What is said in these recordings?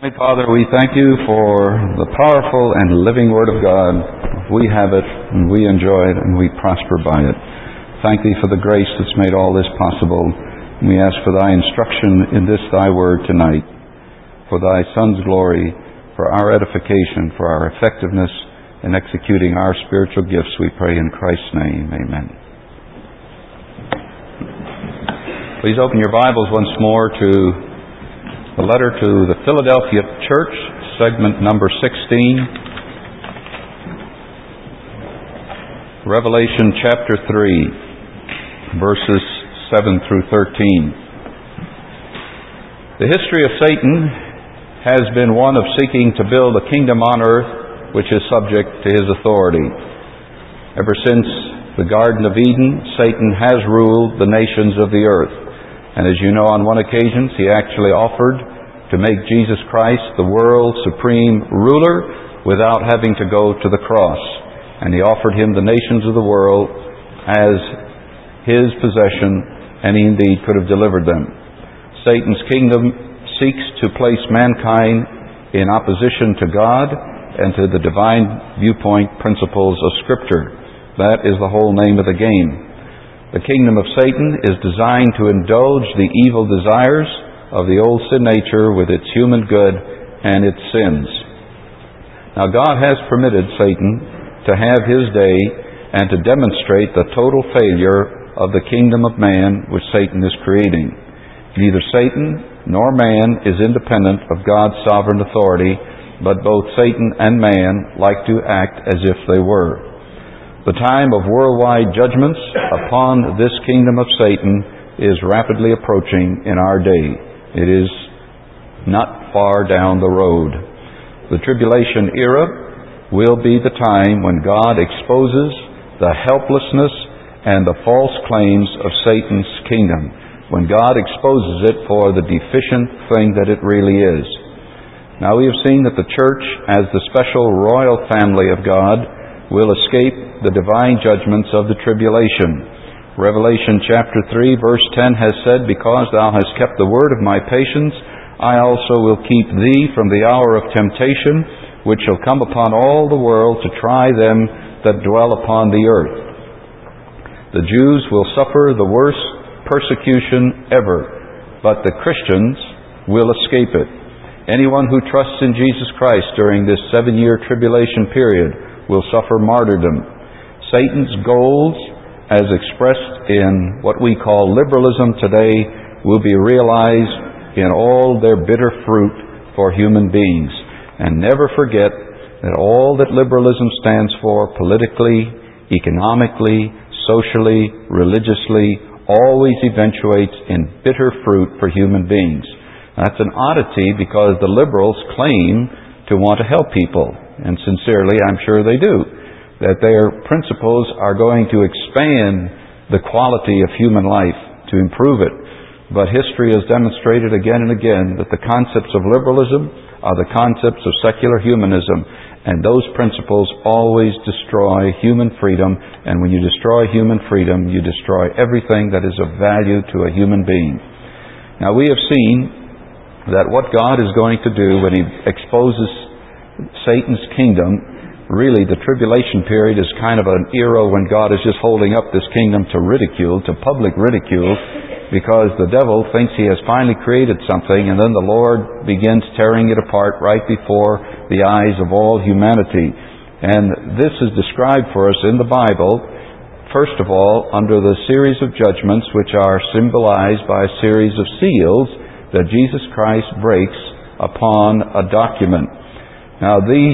Father, we thank you for the powerful and living Word of God. We have it, and we enjoy it, and we prosper by it. Thank Thee for the grace that's made all this possible. And we ask for Thy instruction in this Thy Word tonight, for Thy Son's glory, for our edification, for our effectiveness in executing our spiritual gifts, we pray in Christ's name. Amen. Please open your Bibles once more to the letter to the Philadelphia Church, segment number 16, Revelation chapter 3, verses 7 through 13. The history of Satan has been one of seeking to build a kingdom on earth which is subject to his authority. Ever since the Garden of Eden, Satan has ruled the nations of the earth. And as you know, on one occasion, he actually offered to make Jesus Christ the world's supreme ruler without having to go to the cross. And he offered him the nations of the world as his possession, and he indeed could have delivered them. Satan's kingdom seeks to place mankind in opposition to God and to the divine viewpoint principles of Scripture. That is the whole name of the game. The kingdom of Satan is designed to indulge the evil desires of the old sin nature with its human good and its sins. Now, God has permitted Satan to have his day and to demonstrate the total failure of the kingdom of man which Satan is creating. Neither Satan nor man is independent of God's sovereign authority, but both Satan and man like to act as if they were. The time of worldwide judgments upon this kingdom of Satan is rapidly approaching in our day. It is not far down the road. The tribulation era will be the time when God exposes the helplessness and the false claims of Satan's kingdom, when God exposes it for the deficient thing that it really is. Now we have seen that the church, as the special royal family of God, will escape the divine judgments of the tribulation. Revelation chapter 3 verse 10 has said, "Because thou hast kept the word of my patience, I also will keep thee from the hour of temptation, which shall come upon all the world to try them that dwell upon the earth." The Jews will suffer the worst persecution ever, but the Christians will escape it. Anyone who trusts in Jesus Christ during this 7-year tribulation period will suffer martyrdom. Satan's goals, as expressed in what we call liberalism today, will be realized in all their bitter fruit for human beings. And never forget that all that liberalism stands for politically, economically, socially, religiously, always eventuates in bitter fruit for human beings. That's an oddity because the liberals claim to want to help people. And sincerely, I'm sure they do, that their principles are going to expand the quality of human life, to improve it. But history has demonstrated again and again that the concepts of liberalism are the concepts of secular humanism, and those principles always destroy human freedom, and when you destroy human freedom, you destroy everything that is of value to a human being. Now, we have seen that what God is going to do when He exposes Satan's kingdom, really the tribulation period is kind of an era when God is just holding up this kingdom to ridicule, to public ridicule, because the devil thinks he has finally created something, and then the Lord begins tearing it apart right before the eyes of all humanity. And this is described for us in the Bible, first of all, under the series of judgments which are symbolized by a series of seals that Jesus Christ breaks upon a document. Now, these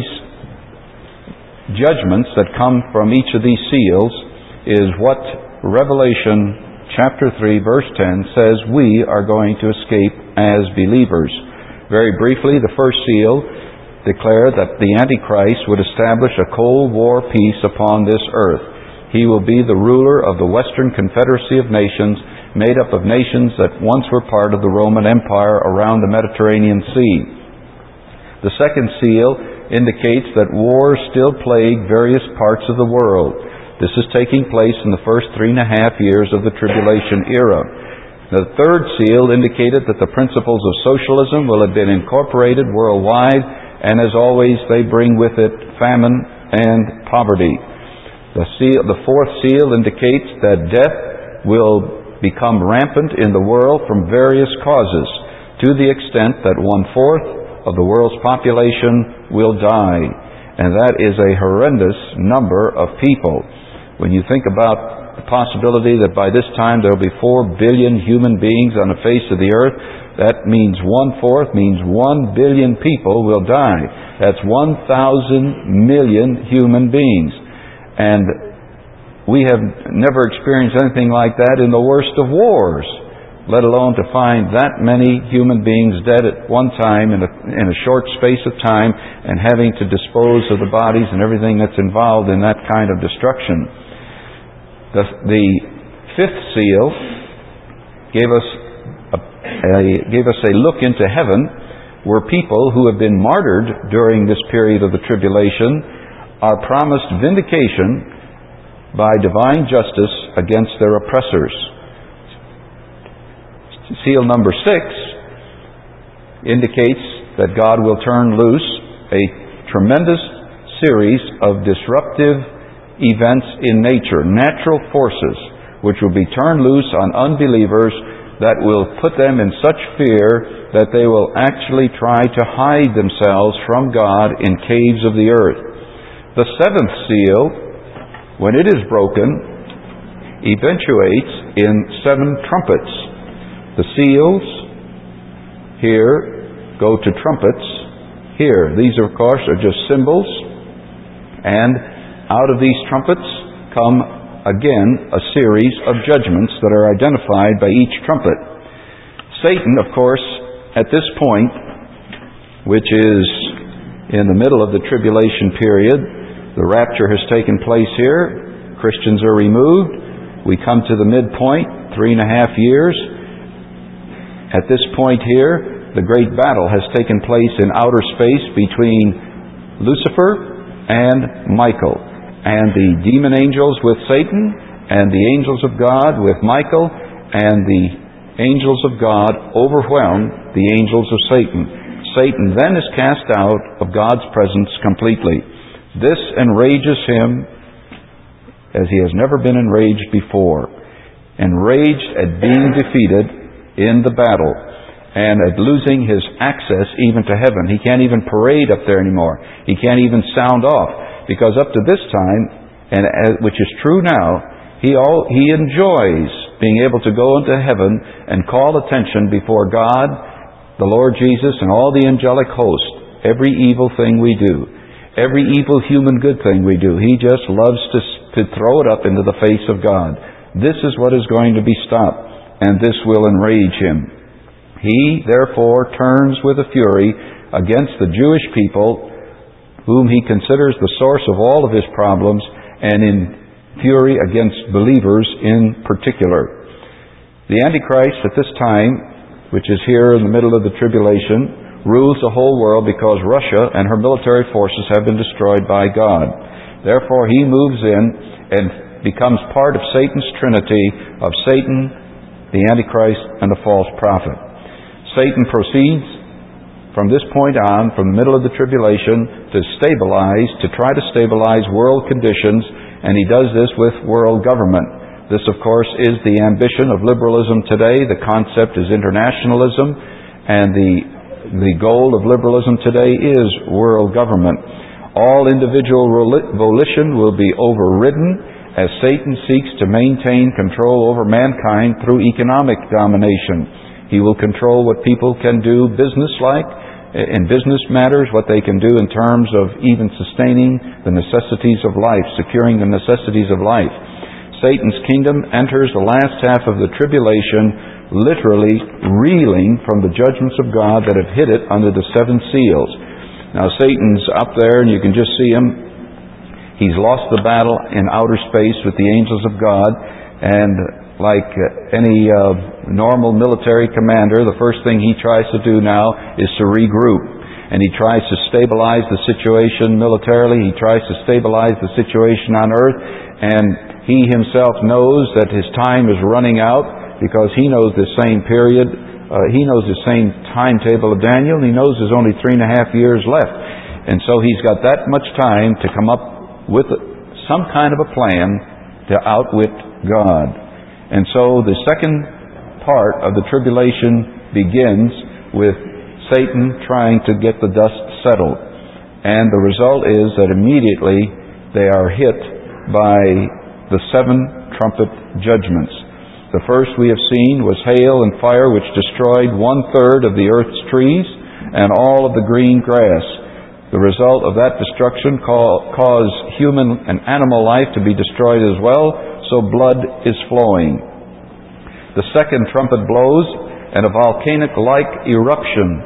judgments that come from each of these seals is what Revelation chapter 3 verse 10 says we are going to escape as believers. Very briefly, the first seal declared that the Antichrist would establish a Cold War peace upon this earth. He will be the ruler of the Western Confederacy of Nations, made up of nations that once were part of the Roman Empire around the Mediterranean Sea. The second seal indicates that wars still plague various parts of the world. This is taking place in the first 3.5 years of the tribulation era. The third seal indicated that the principles of socialism will have been incorporated worldwide, and as always, they bring with it famine and poverty. The fourth seal indicates that death will become rampant in the world from various causes, to the extent that 1/4 of the world's population will die. And that is a horrendous number of people. When you think about the possibility that by this time there will be 4 billion human beings on the face of the earth, that means 1/4 means 1 billion people will die. That's 1,000 million human beings. And we have never experienced anything like that in the worst of wars, let alone to find that many human beings dead at one time in a short space of time, and having to dispose of the bodies and everything that's involved in that kind of destruction. The fifth seal gave us a look into heaven, where people who have been martyred during this period of the tribulation are promised vindication by divine justice against their oppressors. Seal number 6 indicates that God will turn loose a tremendous series of disruptive events in nature, natural forces, which will be turned loose on unbelievers that will put them in such fear that they will actually try to hide themselves from God in caves of the earth. The seventh seal, when it is broken, eventuates in 7 trumpets. The seals here go to trumpets here. These, of course, are just symbols, and out of these trumpets come again a series of judgments that are identified by each trumpet. Satan, of course, at this point, which is in the middle of the tribulation period, the rapture has taken place here, Christians are removed, we come to the midpoint, 3.5 years. At this point here, the great battle has taken place in outer space between Lucifer and Michael, and the demon angels with Satan, and the angels of God with Michael, and the angels of God overwhelm the angels of Satan. Satan then is cast out of God's presence completely. This enrages him as he has never been enraged before. Enraged at being defeated in the battle, and at losing his access even to heaven. He can't even parade up there anymore. He can't even sound off, because up to this time, and which is true now, he enjoys being able to go into heaven and call attention before God, the Lord Jesus, and all the angelic host. Every evil thing we do, every evil human good thing we do, he just loves to throw it up into the face of God. This is what is going to be stopped, and this will enrage him. He, therefore, turns with a fury against the Jewish people, whom he considers the source of all of his problems, and in fury against believers in particular. The Antichrist at this time, which is here in the middle of the tribulation, rules the whole world because Russia and her military forces have been destroyed by God. Therefore, he moves in and becomes part of Satan's trinity of Satan, the Antichrist, and the false prophet. Satan proceeds from this point on, from the middle of the tribulation, to try to stabilize world conditions, and he does this with world government. This, of course, is the ambition of liberalism today. The concept is internationalism, and the goal of liberalism today is world government. All individual volition will be overridden as Satan seeks to maintain control over mankind through economic domination. He will control what people can do business-like, in business matters, what they can do in terms of even sustaining the necessities of life, securing the necessities of life. Satan's kingdom enters the last half of the tribulation, literally reeling from the judgments of God that have hit it under the 7 seals. Now Satan's up there, and you can just see him. He's lost the battle in outer space with the angels of God, and like any normal military commander, the first thing he tries to do now is to regroup. And he tries to stabilize the situation militarily. He tries to stabilize the situation on earth. And he himself knows that his time is running out, because he knows the same period. He knows the same timetable of Daniel. He knows there's only 3.5 years left. And so he's got that much time to come up with some kind of a plan to outwit God. And so the second part of the tribulation begins with Satan trying to get the dust settled. And the result is that immediately they are hit by the 7 trumpet judgments. The first we have seen was hail and fire, which destroyed 1/3 of the earth's trees and all of the green grass. The result of that destruction caused human and animal life to be destroyed as well, so blood is flowing. The second trumpet blows, and a volcanic-like eruption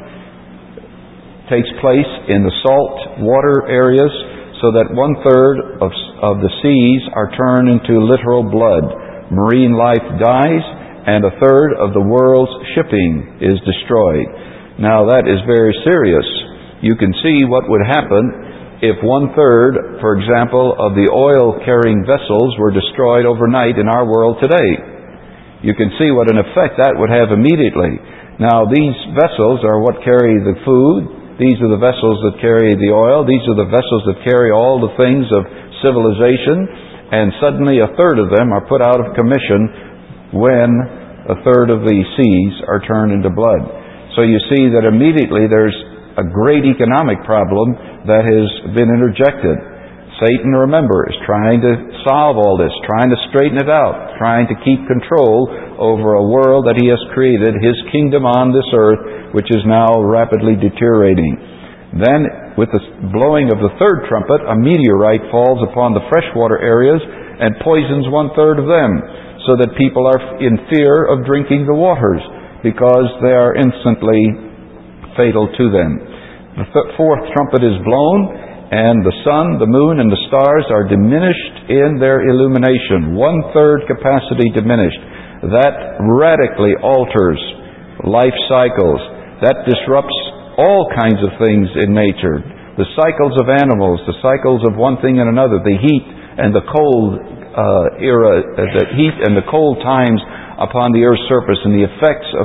takes place in the salt water areas, so that 1/3 of the seas are turned into literal blood. Marine life dies, and 1/3 of the world's shipping is destroyed. Now that is very serious. You can see what would happen if 1/3, for example, of the oil-carrying vessels were destroyed overnight in our world today. You can see what an effect that would have immediately. Now these vessels are what carry the food. These are the vessels that carry the oil. These are the vessels that carry all the things of civilization. And suddenly 1/3 of them are put out of commission when 1/3 of the seas are turned into blood. So you see that immediately there's a great economic problem that has been interjected. Satan, remember, is trying to solve all this, trying to straighten it out, trying to keep control over a world that he has created, his kingdom on this earth, which is now rapidly deteriorating. Then, with the blowing of the 3rd trumpet, a meteorite falls upon the freshwater areas and poisons 1/3 of them, so that people are in fear of drinking the waters, because they are instantly fatal to them. The 4th trumpet is blown, and the sun, the moon, and the stars are diminished in their illumination. 1/3 capacity diminished. That radically alters life cycles. That disrupts all kinds of things in nature. The cycles of animals, the cycles of one thing and another, the heat and the cold era, the heat and the cold times upon the earth's surface, and the effects of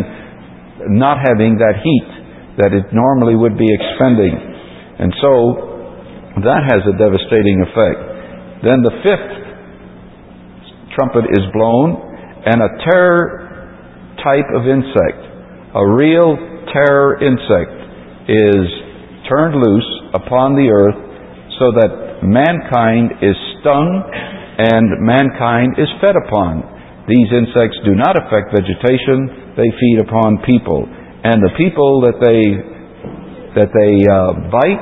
not having that heat that it normally would be expending. And so that has a devastating effect. Then the 5th trumpet is blown, and a terror type of insect, a real terror insect, is turned loose upon the earth, so that mankind is stung and mankind is fed upon. These insects do not affect vegetation, they feed upon people. And the people that they bite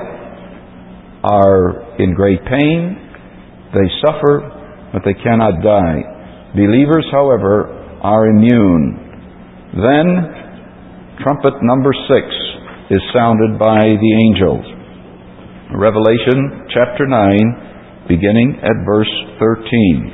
are in great pain, they suffer, but they cannot die. Believers, however, are immune. Then, trumpet number 6 is sounded by the angels. Revelation chapter 9, beginning at verse 13.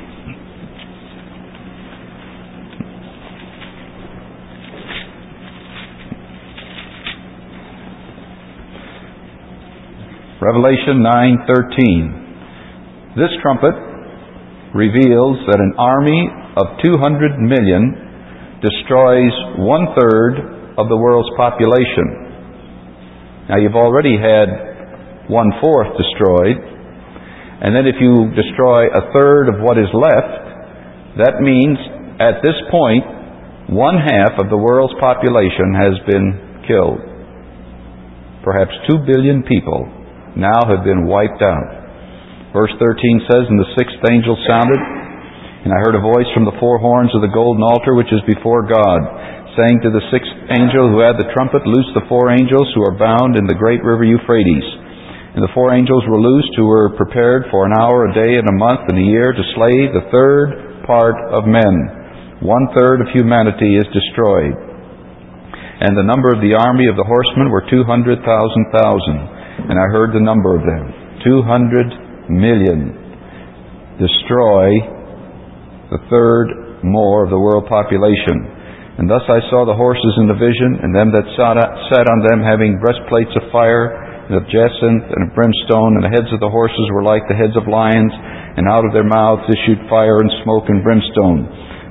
Revelation 9:13. This trumpet reveals that an army of 200 million destroys 1/3 of the world's population. Now you've already had 1/4 destroyed, and then if you destroy 1/3 of what is left, that means at this point 1/2 of the world's population has been killed. Perhaps 2 billion people now have been wiped out. Verse 13 says, "And the 6th angel sounded, and I heard a voice from the 4 horns of the golden altar which is before God, saying to the 6th angel who had the trumpet, Loose the 4 angels who are bound in the great river Euphrates. And the 4 angels were loosed who were prepared for an hour, a day, and a month, and a year to slay the 1/3 part of men. 1/3 of humanity is destroyed. And the number of the army of the horsemen were 200,000. And I heard the number of them, 200 million, destroy the 1/3 more of the world population. And thus I saw the horses in the vision, and them that sat on them having breastplates of fire, and of jacinth, and of brimstone, and the heads of the horses were like the heads of lions, and out of their mouths issued fire and smoke and brimstone.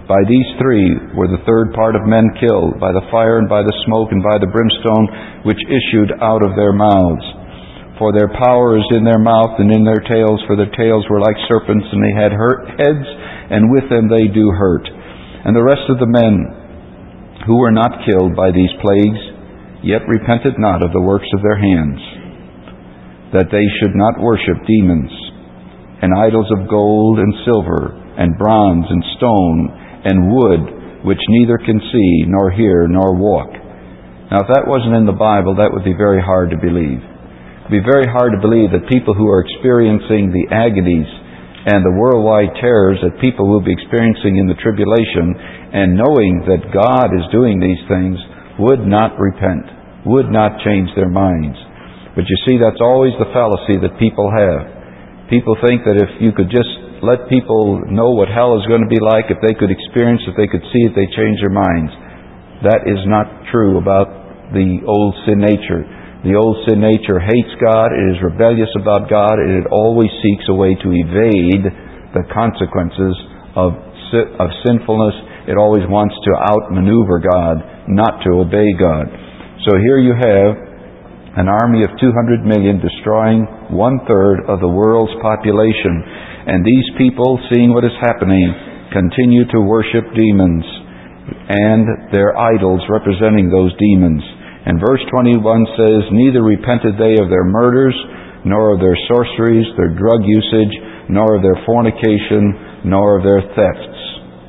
By these three were the third part of men killed, by the fire and by the smoke and by the brimstone which issued out of their mouths. For their power is in their mouth and in their tails, for their tails were like serpents, and they had heads, and with them they do hurt. And the rest of the men who were not killed by these plagues, yet repented not of the works of their hands, that they should not worship demons, and idols of gold and silver, and bronze and stone, and wood, which neither can see, nor hear, nor walk. Now, if that wasn't in the Bible, that would be very hard to believe. It would be very hard to believe that people who are experiencing the agonies and the worldwide terrors that people will be experiencing in the tribulation, and knowing that God is doing these things, would not repent, would not change their minds. But you see, that's always the fallacy that people have. People think that if you could just let people know what hell is going to be like, if they could experience it, they could see it, they change their minds. That is not true about the old sin nature. The old sin nature hates God, it is rebellious about God, and it always seeks a way to evade the consequences of sinfulness. It always wants to outmaneuver God, not to obey God. So here you have an army of 200 million destroying 1/3 of the world's population. And these people, seeing what is happening, continue to worship demons and their idols representing those demons. And verse 21 says, neither repented they of their murders, nor of their sorceries, their drug usage, nor of their fornication, nor of their thefts.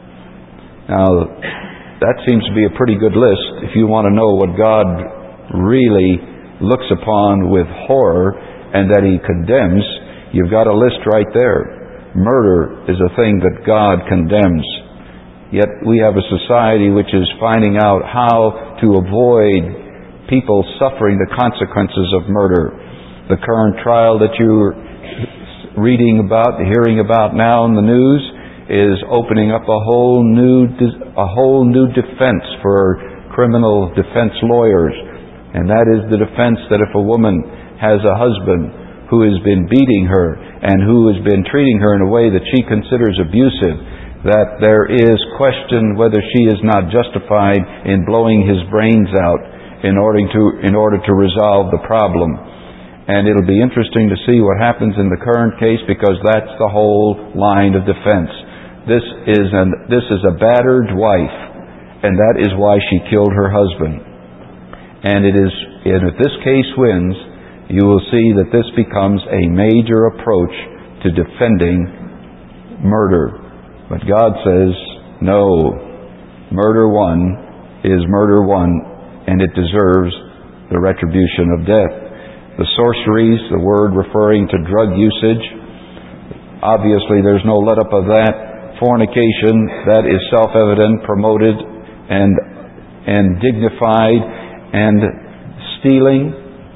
Now, that seems to be a pretty good list if you want to know what God really looks upon with horror and that He condemns. You've got a list right there. Murder is a thing that God condemns. Yet we have a society which is finding out how to avoid people suffering the consequences of murder. The current trial that you're reading about, hearing about now in the news, is opening up a whole new defense for criminal defense lawyers. And that is the defense that if a woman has a husband who has been beating her and who has been treating her in a way that she considers abusive, that there is question whether she is not justified in blowing his brains out in order to resolve the problem. And it'll be interesting to see what happens in the current case, because that's the whole line of defense. This is a battered wife, and that is why she killed her husband. And if this case wins, you will see that this becomes a major approach to defending murder. But God says, no, murder one is murder one, and it deserves the retribution of death. The sorceries, the word referring to drug usage, obviously there's no let-up of that. Fornication, that is self-evident, promoted, and dignified. And stealing,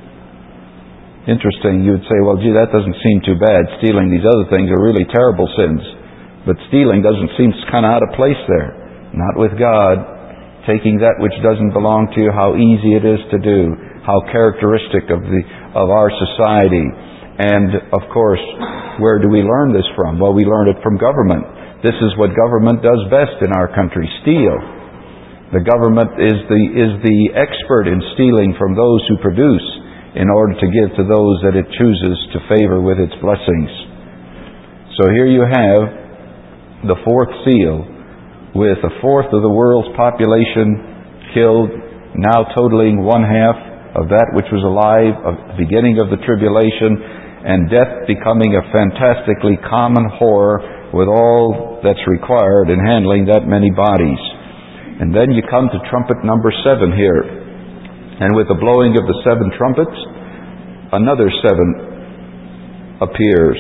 interesting, you would say, well, gee, that doesn't seem too bad. Stealing, these other things are really terrible sins. But stealing doesn't seem kind of out of place there. Not with God. Taking that which doesn't belong to you, how easy it is to do. How characteristic of our society. And, of course, where do we learn this from? Well, we learn it from government. This is what government does best in our country, steal. The government is the expert in stealing from those who produce, in order to give to those that it chooses to favor with its blessings. So here you have the fourth seal, with 1/4 of the world's population killed, now totaling 1/2 of that which was alive at the beginning of the tribulation, and death becoming a fantastically common horror with all that's required in handling that many bodies. And then you come to trumpet number 7 here. And with the blowing of the 7 trumpets, another 7 appears.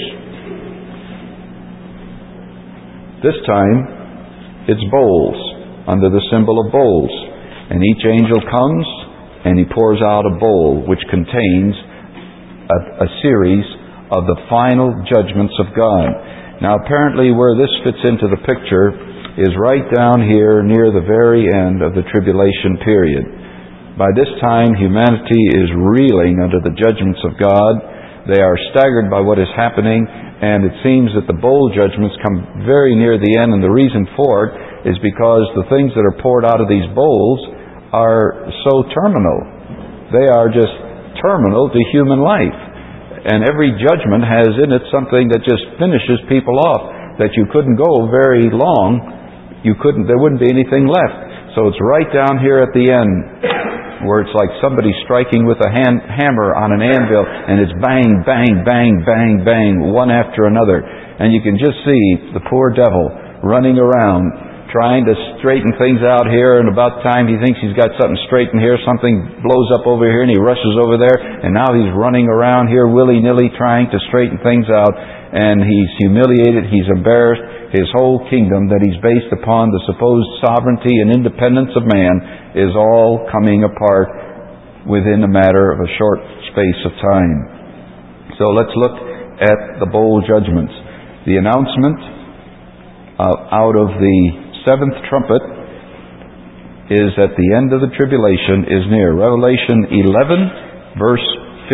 This time, it's bowls, under the symbol of bowls. And each angel comes, and he pours out a bowl which contains a series of the final judgments of God. Now, apparently where this fits into the picture is right down here near the very end of the tribulation period. By this time, humanity is reeling under the judgments of God. They are staggered by what is happening, and it seems that the bowl judgments come very near the end, and the reason for it is because the things that are poured out of these bowls are so terminal. They are just terminal to human life. And every judgment has in it something that just finishes people off, that you couldn't go very long. There wouldn't be anything left. So it's right down here at the end, where it's like somebody striking with a hammer on an anvil, and it's bang, bang, bang, bang, bang, one after another. And you can just see the poor devil running around, trying to straighten things out here, and about time he thinks he's got something straightened here, something blows up over here, and he rushes over there, and now he's running around here willy-nilly trying to straighten things out, and he's humiliated, he's embarrassed. His whole kingdom that he's based upon the supposed sovereignty and independence of man is all coming apart within a matter of a short space of time. So let's look at the bowl judgments. The announcement out of the seventh trumpet is that the end of the tribulation is near. Revelation 11, verse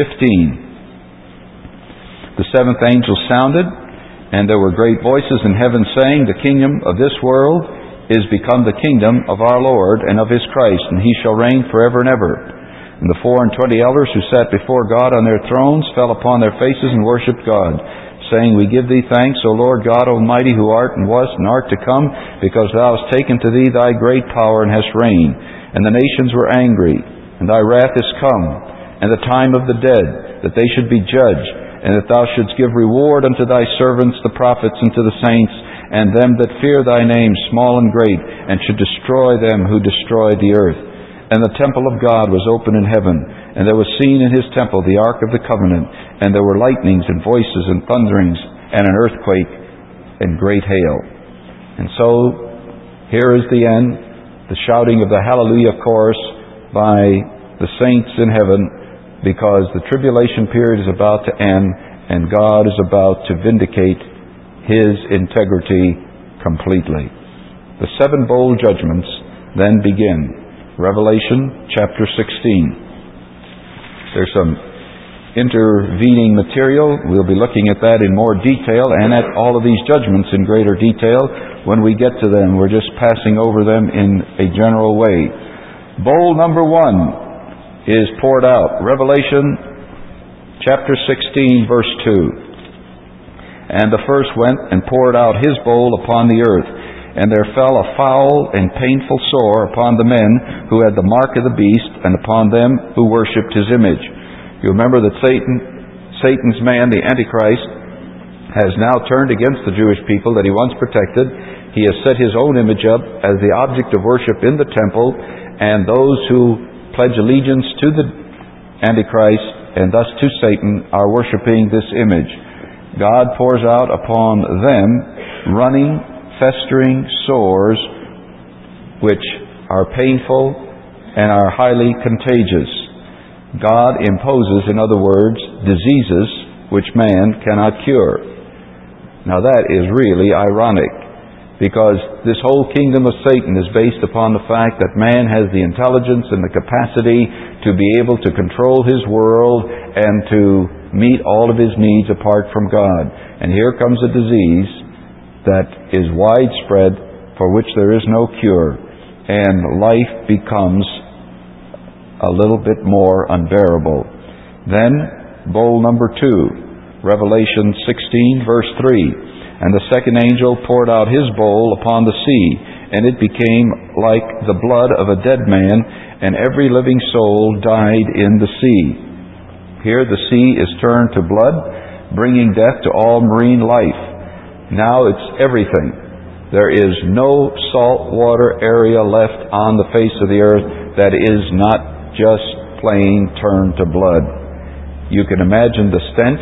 15. The seventh angel sounded, and there were great voices in heaven saying, "The kingdom of this world is become the kingdom of our Lord and of His Christ, and He shall reign forever and ever." And the 24 elders who sat before God on their thrones fell upon their faces and worshipped God, saying, "We give Thee thanks, O Lord God Almighty, who art and wast and art to come, because Thou hast taken to Thee Thy great power and hast reigned. And the nations were angry, and Thy wrath is come, and the time of the dead, that they should be judged, and that Thou shouldst give reward unto Thy servants the prophets and to the saints, and them that fear Thy name, small and great, and should destroy them who destroy the earth. And the temple of God was open in heaven, and there was seen in His temple the ark of the covenant, and there were lightnings and voices and thunderings, and an earthquake and great hail." And so, here is the end, the shouting of the Hallelujah chorus by the saints in heaven, because the tribulation period is about to end, and God is about to vindicate His integrity completely. The seven bowl judgments then begin. Revelation chapter 16. There's some intervening material. We'll be looking at that in more detail, and at all of these judgments in greater detail when we get to them. We're just passing over them in a general way. Bowl number 1 is poured out. Revelation chapter 16, verse 2. "And the first went and poured out his bowl upon the earth, and there fell a foul and painful sore upon the men who had the mark of the beast, and upon them who worshipped his image." You remember that Satan's man, the Antichrist, has now turned against the Jewish people that he once protected. He has set his own image up as the object of worship in the temple, and those who pledge allegiance to the Antichrist and thus to Satan are worshiping this image. God pours out upon them running, festering sores which are painful and are highly contagious. God imposes, in other words, diseases which man cannot cure. Now that is really ironic, because this whole kingdom of Satan is based upon the fact that man has the intelligence and the capacity to be able to control his world and to meet all of his needs apart from God. And here comes a disease that is widespread, for which there is no cure, and life becomes a little bit more unbearable. Then, bowl number 2, Revelation 16, verse 3. "And the second angel poured out his bowl upon the sea, and it became like the blood of a dead man, and every living soul died in the sea." Here the sea is turned to blood, bringing death to all marine life. Now it's everything. There is no salt water area left on the face of the earth that is not just plain turned to blood. You can imagine the stench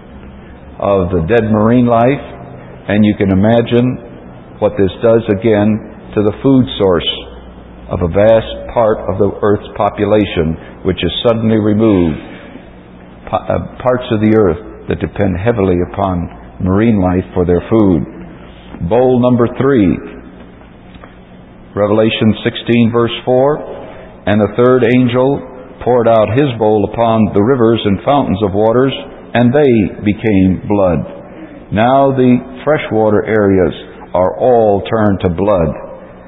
of the dead marine life, and you can imagine what this does again to the food source of a vast part of the earth's population, which is suddenly removed. Parts of the earth that depend heavily upon marine life for their food. Bowl number 3, Revelation 16, verse 4. "And the third angel poured out his bowl upon the rivers and fountains of waters, and they became blood." Now the freshwater areas are all turned to blood.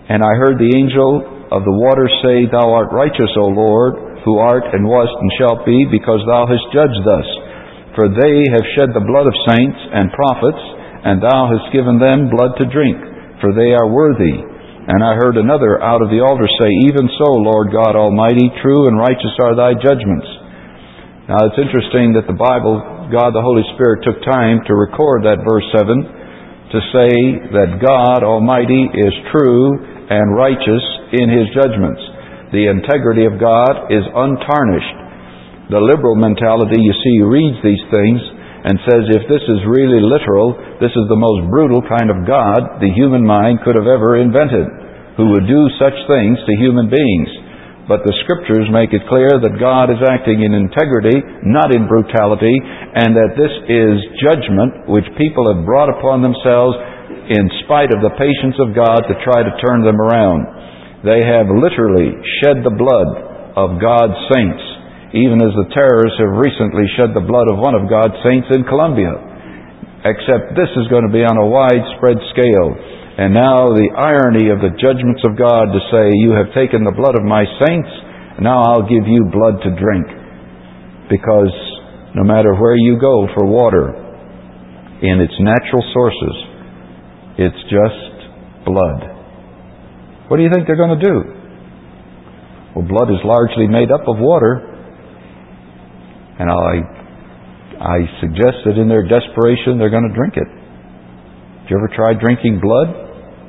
And I heard the angel of the waters say, Thou art righteous, O Lord, who art and wast and shalt be, because Thou hast judged thus. For they have shed the blood of saints and prophets, and Thou hast given them blood to drink, for they are worthy. And I heard another out of the altar say, Even so, Lord God Almighty, true and righteous are Thy judgments. Now it's interesting that the Bible, God the Holy Spirit, took time to record that verse 7 to say that God Almighty is true and righteous in His judgments. The integrity of God is untarnished. The liberal mentality, you see, reads these things and says, if this is really literal, this is the most brutal kind of God the human mind could have ever invented, who would do such things to human beings. But the Scriptures make it clear that God is acting in integrity, not in brutality, and that this is judgment which people have brought upon themselves in spite of the patience of God to try to turn them around. They have literally shed the blood of God's saints, even as the terrorists have recently shed the blood of one of God's saints in Colombia. Except this is going to be on a widespread scale. And now the irony of the judgments of God to say, you have taken the blood of my saints, now I'll give you blood to drink. Because no matter where you go for water, in its natural sources, it's just blood. What do you think they're going to do? Well, blood is largely made up of water. And I suggest that in their desperation, they're going to drink it. Did you ever try drinking blood?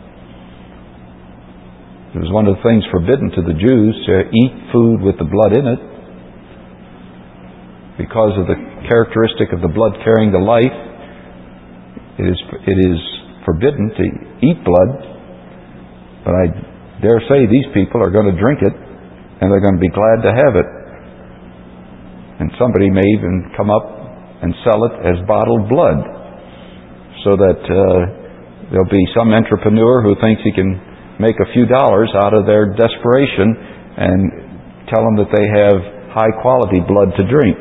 It was one of the things forbidden to the Jews to eat food with the blood in it, because of the characteristic of the blood carrying the life. It is forbidden to eat blood, but I dare say these people are going to drink it, and they're going to be glad to have it. And somebody may even come up and sell it as bottled blood, so that there'll be some entrepreneur who thinks he can make a few dollars out of their desperation and tell them that they have high quality blood to drink.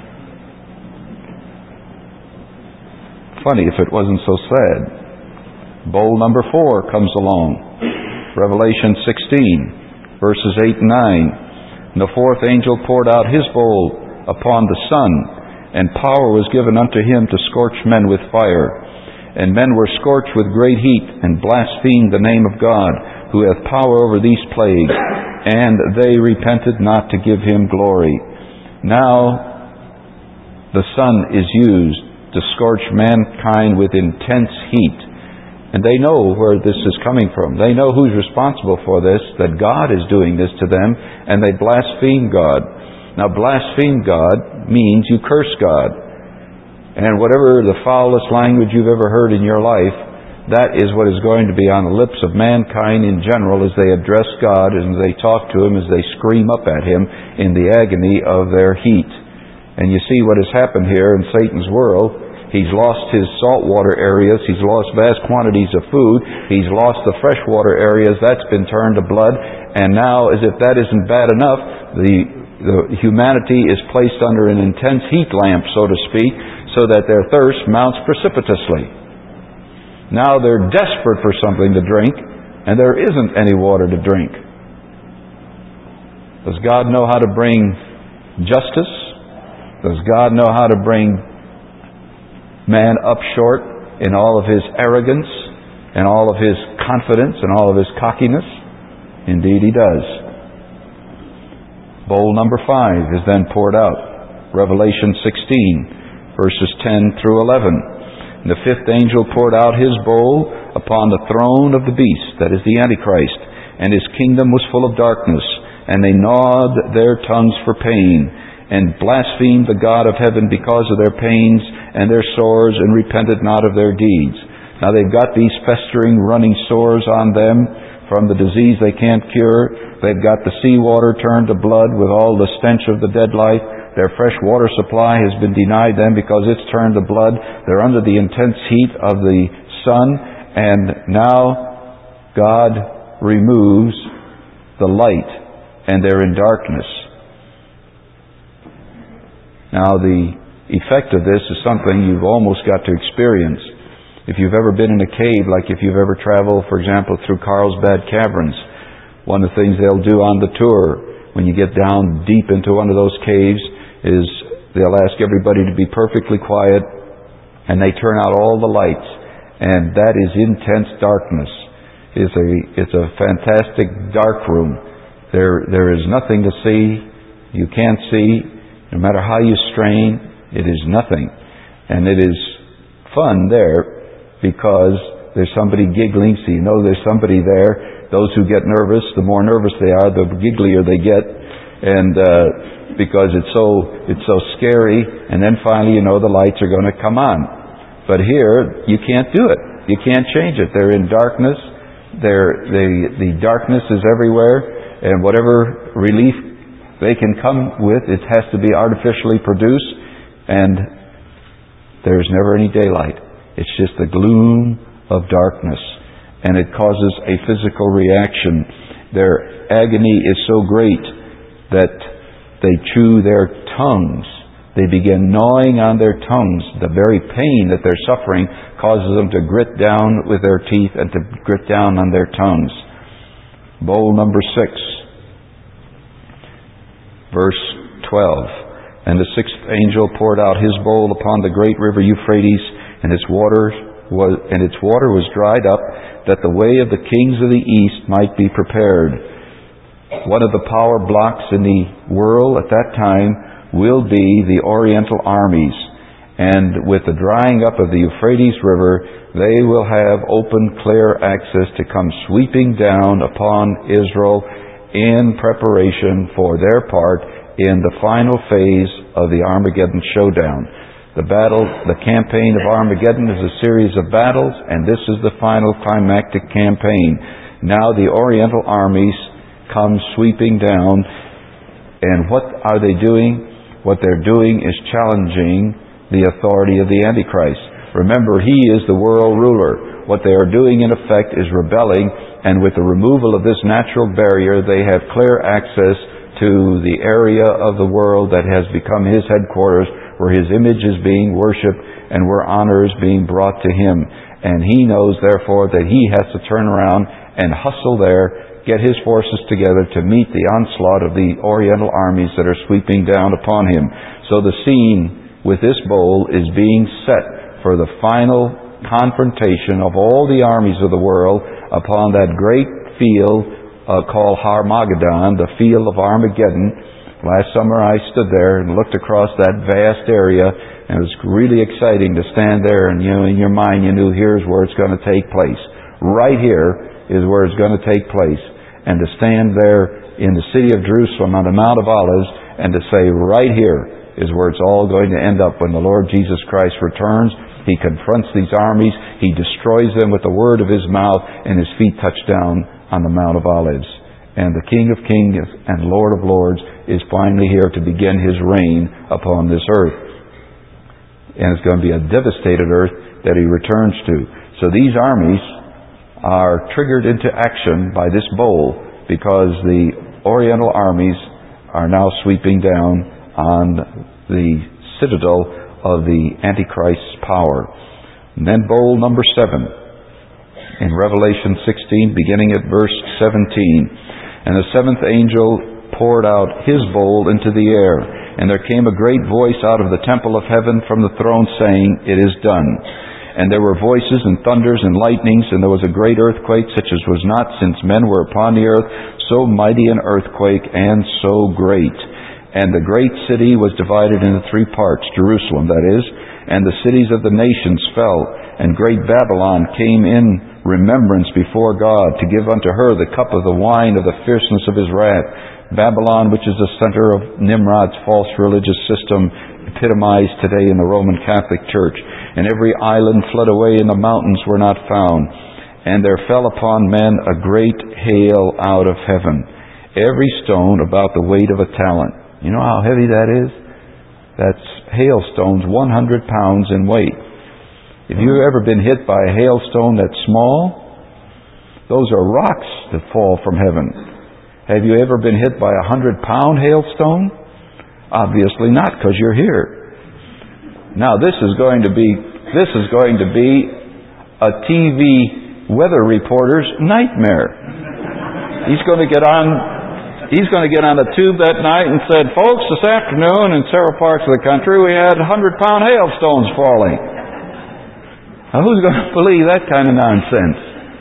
Funny if it wasn't so sad. Bowl number 4 comes along. Revelation 16, verses 8 and 9. And the fourth angel poured out his bowl upon the sun, and power was given unto him to scorch men with fire. And men were scorched with great heat, and blasphemed the name of God, who hath power over these plagues. And they repented not to give him glory. Now the sun is used to scorch mankind with intense heat. And they know where this is coming from. They know who's responsible for this, that God is doing this to them, and they blaspheme God. Now, blaspheme God means you curse God. And whatever the foulest language you've ever heard in your life, that is what is going to be on the lips of mankind in general as they address God, and they talk to Him, as they scream up at Him in the agony of their heat. And you see what has happened here in Satan's world. He's lost his saltwater areas. He's lost vast quantities of food. He's lost the freshwater areas. That's been turned to blood. And now, as if that isn't bad enough, the humanity is placed under an intense heat lamp, so to speak, so that their thirst mounts precipitously. Now they're desperate for something to drink, and there isn't any water to drink. Does God know how to bring justice? Does God know how to bring man up short in all of his arrogance, and all of his confidence, and all of his cockiness? Indeed He does. Bowl number 5 is then poured out. Revelation 16, verses 10 through 11. And the fifth angel poured out his bowl upon the throne of the beast, that is the Antichrist, and his kingdom was full of darkness, and they gnawed their tongues for pain, and blasphemed the God of heaven because of their pains and their sores, and repented not of their deeds. Now they've got these festering, running sores on them from the disease they can't cure. They've got the seawater turned to blood with all the stench of the dead life. Their fresh water supply has been denied them because it's turned to blood. They're under the intense heat of the sun, and now God removes the light, and they're in darkness. Now the effect of this is something you've almost got to experience. If you've ever been in a cave, like if you've ever traveled, for example, through Carlsbad Caverns, one of the things they'll do on the tour when you get down deep into one of those caves is they'll ask everybody to be perfectly quiet, and they turn out all the lights, and that is intense darkness. It's a fantastic dark room. There is nothing to see. You can't see. No matter how you strain, it is nothing. And it is fun there because there's somebody giggling, so you know there's somebody there. Those who get nervous, the more nervous they are, the gigglier they get, and because it's so scary. And then finally, you know, the lights are going to come on. But here, you can't do it. You can't change it. They're in darkness. The darkness is everywhere, and whatever relief they can come with, it has to be artificially produced, and there's never any daylight. It's just the gloom of darkness, and it causes a physical reaction. Their agony is so great that they chew their tongues. They begin gnawing on their tongues. The very pain that they're suffering causes them to grit down with their teeth and to grit down on their tongues. Bowl number 6. Verse 12. And the 6th angel poured out his bowl upon the great river Euphrates, and its water was dried up, that the way of the kings of the east might be prepared. One of the power blocks in the world at that time will be the Oriental armies. And with the drying up of the Euphrates River, they will have open, clear access to come sweeping down upon Israel in preparation for their part in the final phase of the Armageddon showdown. The campaign of Armageddon is a series of battles, and this is the final climactic campaign. Now the Oriental armies come sweeping down, and what are they doing? What they're doing is challenging the authority of the Antichrist. Remember, he is the world ruler. What they are doing, in effect, is rebelling, and with the removal of this natural barrier, they have clear access to the area of the world that has become his headquarters, where his image is being worshipped and where honor is being brought to him. And he knows, therefore, that he has to turn around and hustle there, get his forces together to meet the onslaught of the Oriental armies that are sweeping down upon him. So the scene with this bowl is being set for the final confrontation of all the armies of the world upon that great field called Harmageddon, the field of Armageddon. Last summer I stood there and looked across that vast area, and it was really exciting to stand there, and in your mind you knew here's where it's going to take place. Right here is where it's going to take place. And to stand there in the city of Jerusalem on the Mount of Olives and to say, right here is where it's all going to end up when the Lord Jesus Christ returns. He confronts these armies. He destroys them with the word of his mouth, and his feet touch down on the Mount of Olives. And the King of Kings and Lord of Lords is finally here to begin his reign upon this earth. And it's going to be a devastated earth that he returns to. So these armies are triggered into action by this bowl, because the Oriental armies are now sweeping down on the citadel of the Antichrist's power. And then bowl number 7 in Revelation 16, beginning at verse 17. And the 7th angel poured out his bowl into the air, and there came a great voice out of the temple of heaven from the throne, saying, "It is done." And there were voices and thunders and lightnings, and there was a great earthquake, such as was not since men were upon the earth, so mighty an earthquake and so great. And the great city was divided into 3 parts, Jerusalem, that is, and the cities of the nations fell, and great Babylon came in remembrance before God, to give unto her the cup of the wine of the fierceness of his wrath. Babylon, which is the center of Nimrod's false religious system, epitomized today in the Roman Catholic Church. And every island fled away, and the mountains were not found. And there fell upon men a great hail out of heaven, every stone about the weight of a talent. You know how heavy that is? That's hailstones 100 pounds in weight. If you've ever been hit by a hailstone that's small, those are rocks that fall from heaven. Have you ever been hit by a 100-pound hailstone? Obviously not, because you're here. Now this is going to be a TV weather reporter's nightmare. He's going to get on a tube that night and said, "Folks, this afternoon in several parts of the country we had 100-pound hailstones falling." Now, who's going to believe that kind of nonsense?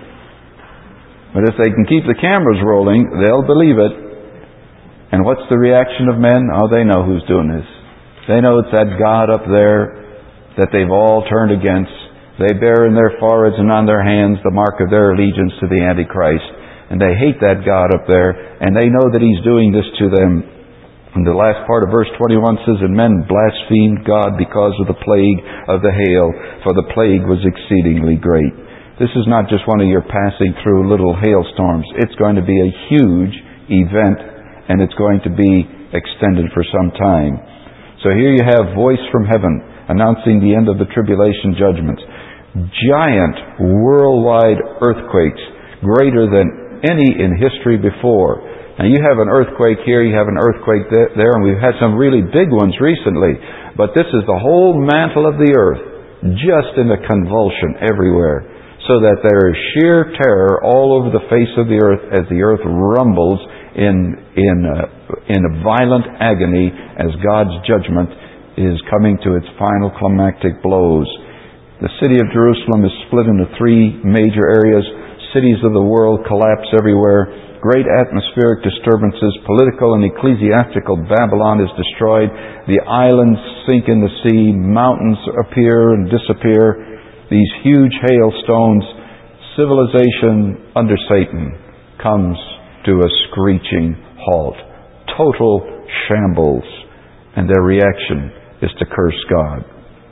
But if they can keep the cameras rolling, they'll believe it. And what's the reaction of men? Oh, they know who's doing this. They know it's that God up there that they've all turned against. They bear in their foreheads and on their hands the mark of their allegiance to the Antichrist. And they hate that God up there, and they know that He's doing this to them. And the last part of verse 21 says, "And men blasphemed God because of the plague of the hail, for the plague was exceedingly great." This is not just one of your passing through little hailstorms. It's going to be a huge event, and it's going to be extended for some time. So here you have voice from heaven announcing the end of the tribulation judgments. Giant worldwide earthquakes, greater than any in history before. Now you have an earthquake here, you have an earthquake there, and we've had some really big ones recently. But this is the whole mantle of the earth, just in a convulsion everywhere, so that there is sheer terror all over the face of the earth as the earth rumbles in a violent agony as God's judgment is coming to its final climactic blows. The city of Jerusalem is split into three major areas. Cities of the world collapse everywhere. Great atmospheric disturbances. Political and ecclesiastical Babylon is destroyed. The islands sink in the sea. Mountains appear and disappear. These huge hailstones. Civilization under Satan comes to a screeching halt. Total shambles. And their reaction is to curse God.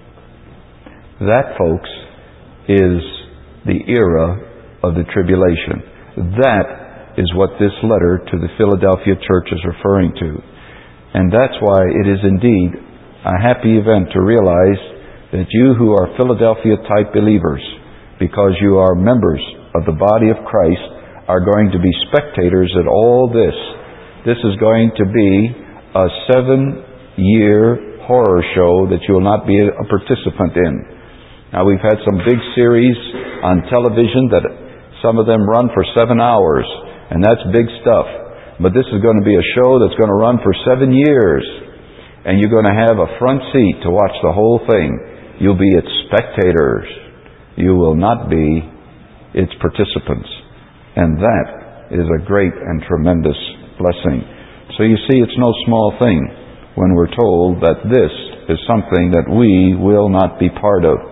That, folks, is the era of the tribulation. That is what this letter to the Philadelphia church is referring to. And that's why it is indeed a happy event to realize that you who are Philadelphia-type believers, because you are members of the body of Christ, are going to be spectators at all this. This is going to be a 7-year horror show that you will not be a participant in. Now, we've had some big series on television that some of them run for 7 hours, and that's big stuff. But this is going to be a show that's going to run for 7 years, and you're going to have a front seat to watch the whole thing. You'll be its spectators. You will not be its participants. And that is a great and tremendous blessing. So you see, it's no small thing when we're told that this is something that we will not be part of.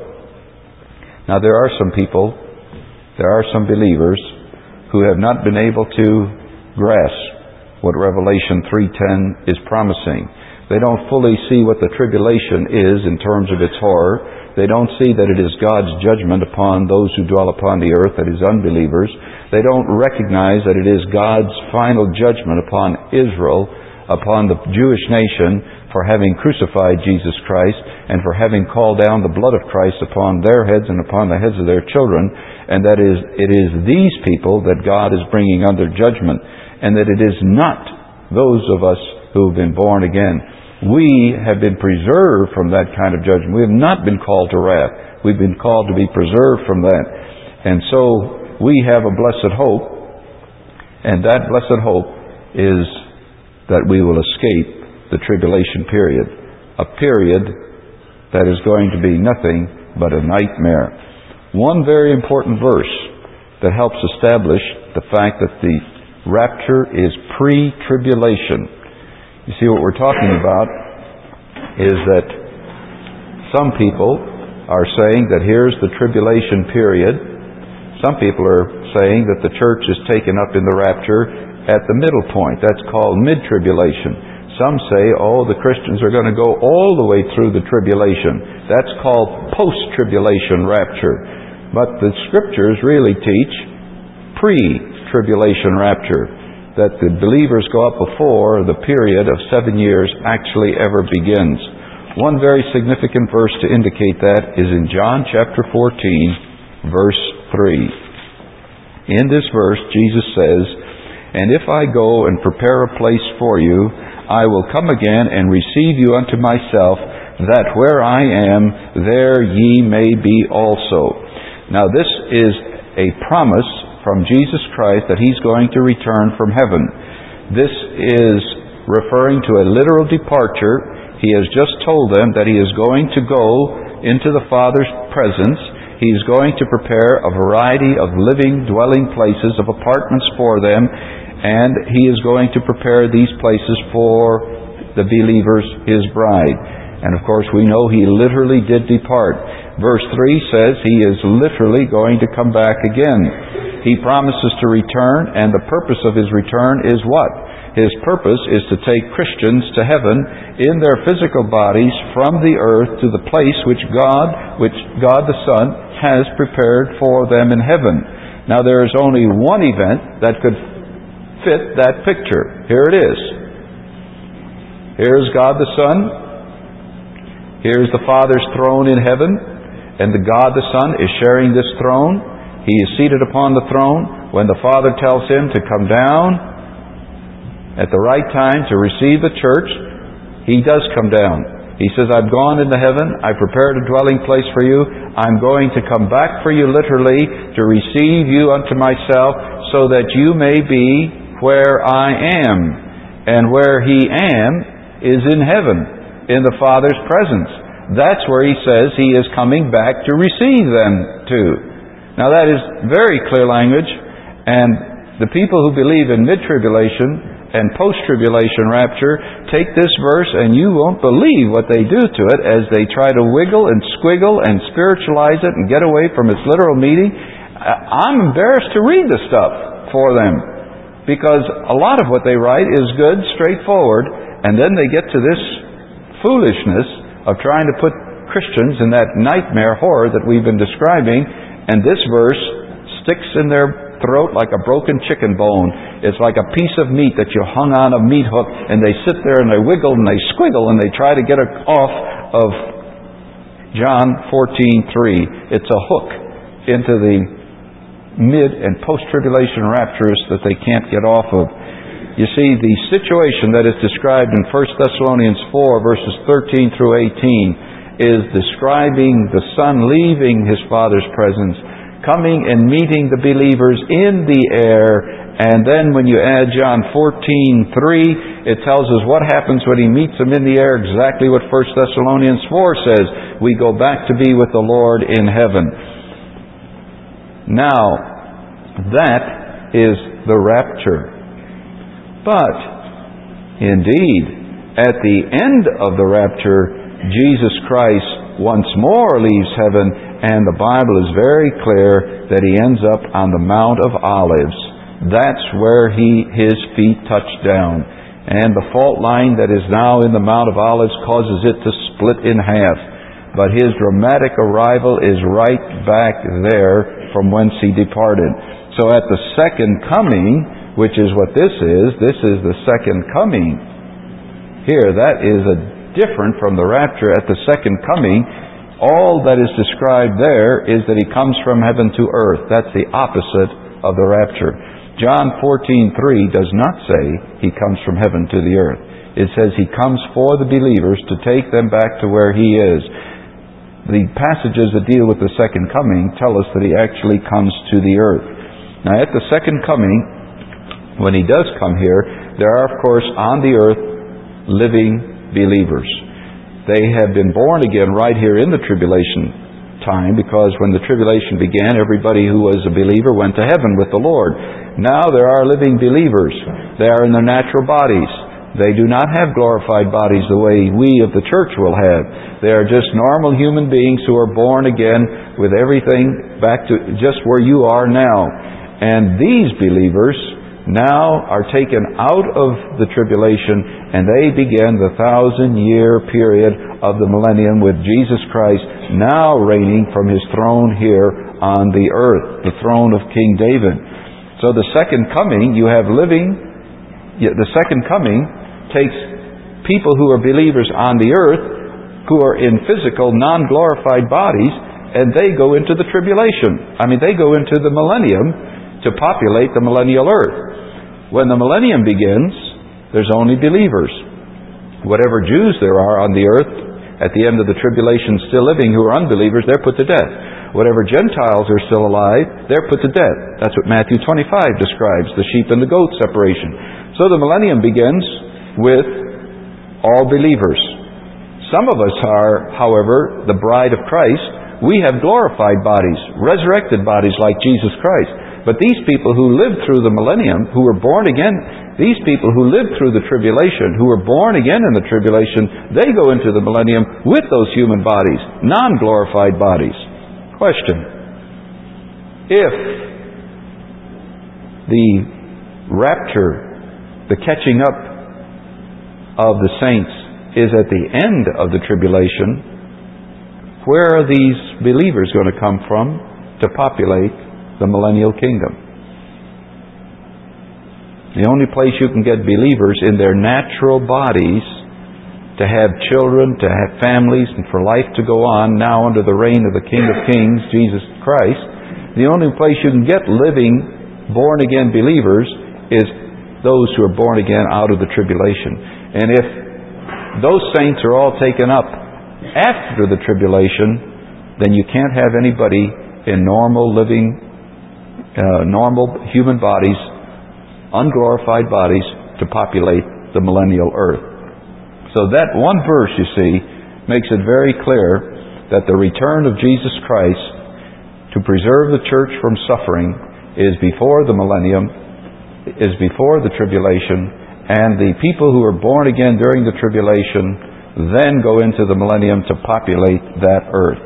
Now, there are some people, there are some believers who have not been able to grasp what Revelation 3:10 is promising. They don't fully see what the tribulation is in terms of its horror. They don't see that it is God's judgment upon those who dwell upon the earth, that is, unbelievers. They don't recognize that it is God's final judgment upon Israel, upon the Jewish nation, for having crucified Jesus Christ and for having called down the blood of Christ upon their heads and upon the heads of their children, and that it is these people that God is bringing under judgment, and that it is not those of us who have been born again. We have been preserved from that kind of judgment. We have not been called to wrath. We've been called to be preserved from that. And so we have a blessed hope, and that blessed hope is that we will escape the tribulation period, a period that is going to be nothing but a nightmare. One very important verse that helps establish the fact that the rapture is pre-tribulation. You see, what we're talking about is that some people are saying that here's the tribulation period. Some people are saying that the church is taken up in the rapture at the middle point. That's called mid-tribulation. Some say, the Christians are going to go all the way through the tribulation. That's called post-tribulation rapture. But the Scriptures really teach pre-tribulation rapture, that the believers go up before the period of 7 years actually ever begins. One very significant verse to indicate that is in John chapter 14, verse 3. In this verse, Jesus says, "And if I go and prepare a place for you, I will come again and receive you unto myself, that where I am, there ye may be also." Now this is a promise from Jesus Christ that He's going to return from heaven. This is referring to a literal departure. He has just told them that He is going to go into the Father's presence. He is going to prepare a variety of living, dwelling places, of apartments for them, and He is going to prepare these places for the believers, His bride. And of course we know He literally did depart. Verse 3 says He is literally going to come back again. He promises to return, and the purpose of His return is what? His purpose is to take Christians to heaven in their physical bodies from the earth to the place which God the Son has prepared for them in heaven. Now there is only one event that could fit that picture. Here it is. Here's God the Son. Here's the Father's throne in heaven, and the God the Son is sharing this throne. He is seated upon the throne. When the Father tells Him to come down at the right time to receive the church, He does come down. He says, I've gone into heaven, I've prepared a dwelling place for you, I'm going to come back for you literally to receive you unto myself, so that you may be where I am. And where He am is in heaven, in the Father's presence. That's where He says He is coming back to receive them to. Now that is very clear language, and the people who believe in mid-tribulation and post-tribulation rapture take this verse, and you won't believe what they do to it as they try to wiggle and squiggle and spiritualize it and get away from its literal meaning. I'm embarrassed to read the stuff for them, because a lot of what they write is good, straightforward, and then they get to this foolishness of trying to put Christians in that nightmare horror that we've been describing, and this verse sticks in their throat like a broken chicken bone. It's like a piece of meat that you hung on a meat hook, and they sit there and they wiggle and they squiggle and they try to get it off of John 14:3. It's a hook into the mid- and post-tribulation raptures that they can't get off of. You see, the situation that is described in 1 Thessalonians 4, verses 13 through 18, is describing the Son leaving His Father's presence, coming and meeting the believers in the air, and then when you add John 14:3, it tells us what happens when He meets them in the air, exactly what 1 Thessalonians 4 says. We go back to be with the Lord in heaven. Now, that is the rapture. But, indeed, at the end of the rapture, Jesus Christ once more leaves heaven, and the Bible is very clear that He ends up on the Mount of Olives. That's where His feet touch down. And the fault line that is now in the Mount of Olives causes it to split in half. But His dramatic arrival is right back there from whence He departed. So at the second coming, which is what this is the second coming. Here, that is different from the rapture. At the second coming, all that is described there is that He comes from heaven to earth. That's the opposite of the rapture. John 14:3 does not say He comes from heaven to the earth. It says He comes for the believers to take them back to where He is. The passages that deal with the second coming tell us that He actually comes to the earth. Now at the second coming, when He does come here, there are, of course, on the earth living believers. They have been born again right here in the tribulation time, because when the tribulation began, everybody who was a believer went to heaven with the Lord. Now there are living believers. They are in their natural bodies. They do not have glorified bodies the way we of the church will have. They are just normal human beings who are born again with everything back to just where you are now. And these believers now are taken out of the tribulation, and they begin the 1,000-year period of the millennium with Jesus Christ now reigning from His throne here on the earth, the throne of King David. So the second coming, you have the second coming takes people who are believers on the earth, who are in physical, non-glorified bodies, and they go into the tribulation. They go into the millennium to populate the millennial earth. When the millennium begins, there's only believers. Whatever Jews there are on the earth at the end of the tribulation still living who are unbelievers, they're put to death. Whatever Gentiles are still alive, they're put to death. That's what Matthew 25 describes, the sheep and the goat separation. So the millennium begins with all believers. Some of us are, however, the bride of Christ. We have glorified bodies, resurrected bodies like Jesus Christ. But these people who lived through the millennium, who were born again, these people who lived through the tribulation, who were born again in the tribulation, they go into the millennium with those human bodies, non-glorified bodies. Question: if the rapture, the catching up of the saints, is at the end of the tribulation, where are these believers going to come from to populate the millennial kingdom? The only place you can get believers in their natural bodies to have children, to have families, and for life to go on now under the reign of the King of Kings, Jesus Christ, the only place you can get living, born-again believers is those who are born again out of the tribulation. And if those saints are all taken up after the tribulation, then you can't have anybody in normal living, normal human bodies, unglorified bodies, to populate the millennial earth. So that one verse, you see, makes it very clear that the return of Jesus Christ to preserve the church from suffering is before the millennium, is before the tribulation, and the people who are born again during the tribulation then go into the millennium to populate that earth.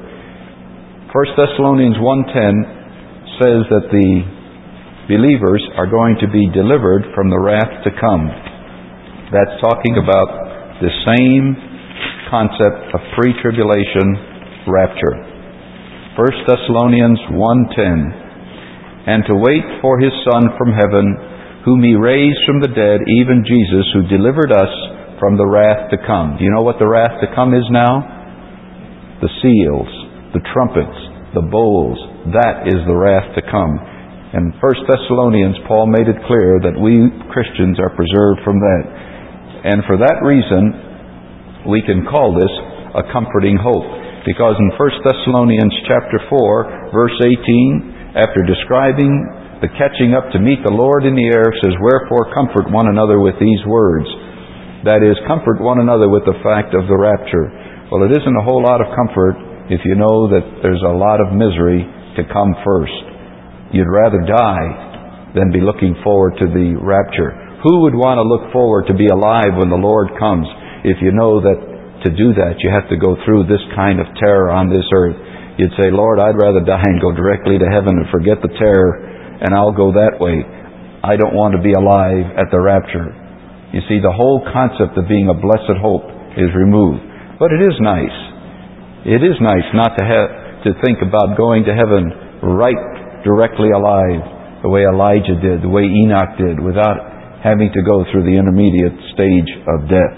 1 Thessalonians 1:10 says that the believers are going to be delivered from the wrath to come. That's talking about the same concept of pre-tribulation rapture. 1 Thessalonians 1:10, and to wait for His Son from heaven, whom He raised from the dead, even Jesus, who delivered us from the wrath to come. Do you know what the wrath to come is now? The seals, the trumpets, the bowls. That is the wrath to come. In 1 Thessalonians, Paul made it clear that we Christians are preserved from that. And for that reason, we can call this a comforting hope. Because in 1 Thessalonians chapter 4, verse 18, after describing the catching up to meet the Lord in the air, says, "Wherefore comfort one another with these words." That is, comfort one another with the fact of the rapture. Well, it isn't a whole lot of comfort if you know that there's a lot of misery to come first. You'd rather die than be looking forward to the rapture. Who would want to look forward to be alive when the Lord comes if you know that to do that you have to go through this kind of terror on this earth? You'd say, "Lord, I'd rather die and go directly to heaven and forget the terror, and I'll go that way. I don't want to be alive at the rapture." You see, the whole concept of being a blessed hope is removed. But it is nice. It is nice not to have to think about going to heaven right directly alive, the way Elijah did, the way Enoch did, without having to go through the intermediate stage of death.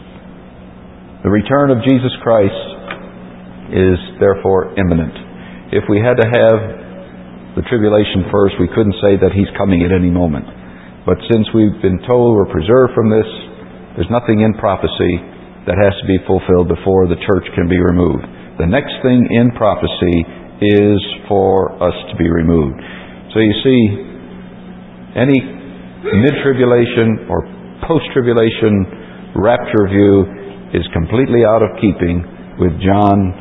The return of Jesus Christ is therefore imminent. If we had to have the tribulation first, we couldn't say that He's coming at any moment. But since we've been told we're preserved from this, there's nothing in prophecy that has to be fulfilled before the church can be removed. The next thing in prophecy is for us to be removed. So you see, any mid-tribulation or post-tribulation rapture view is completely out of keeping with John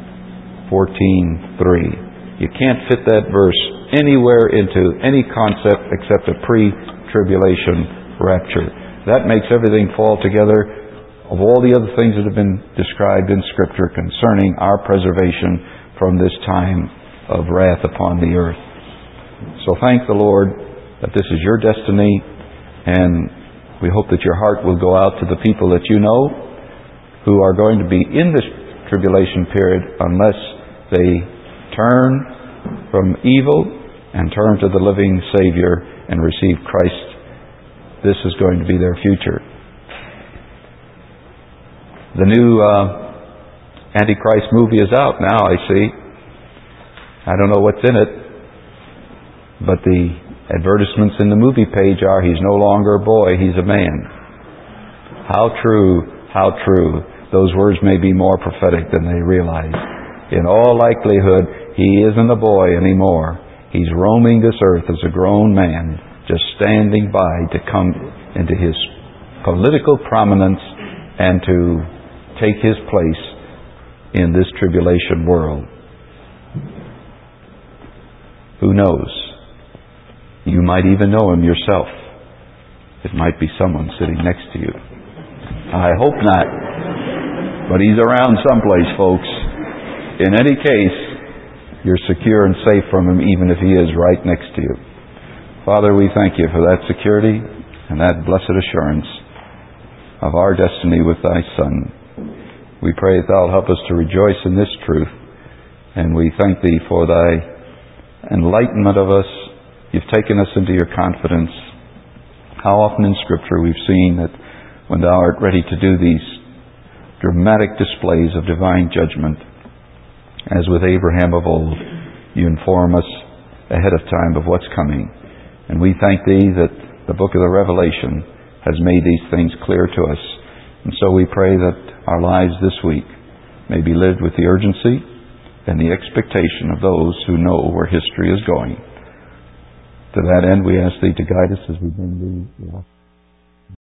14:3. You can't fit that verse anywhere into any concept except a pre-tribulation rapture. That makes everything fall together of all the other things that have been described in Scripture concerning our preservation from this time of wrath upon the earth. So thank the Lord that this is your destiny, and we hope that your heart will go out to the people that you know who are going to be in this tribulation period unless they turn from evil and turn to the living Savior and receive Christ. This is going to be their future. The new Antichrist movie is out now, I see. I don't know what's in it, but the advertisements in the movie page are, he's no longer a boy, he's a man. How true, how true. Those words may be more prophetic than they realize. In all likelihood, He isn't a boy anymore. He's roaming this earth as a grown man, just standing by to come into His political prominence and to take His place in this tribulation world. Who knows? You might even know Him yourself. It might be someone sitting next to you. I hope not. But He's around someplace, folks. In any case, you're secure and safe from Him even if He is right next to you. Father, we thank You for that security and that blessed assurance of our destiny with Thy Son. We pray that Thou will help us to rejoice in this truth, and we thank Thee for Thy enlightenment of us. You've taken us into Your confidence. How often in Scripture we've seen that when Thou art ready to do these dramatic displays of divine judgment, as with Abraham of old, You inform us ahead of time of what's coming. And we thank Thee that the book of the Revelation has made these things clear to us. And so we pray that our lives this week may be lived with the urgency and the expectation of those who know where history is going. To that end, we ask Thee to guide us as we bring Thee.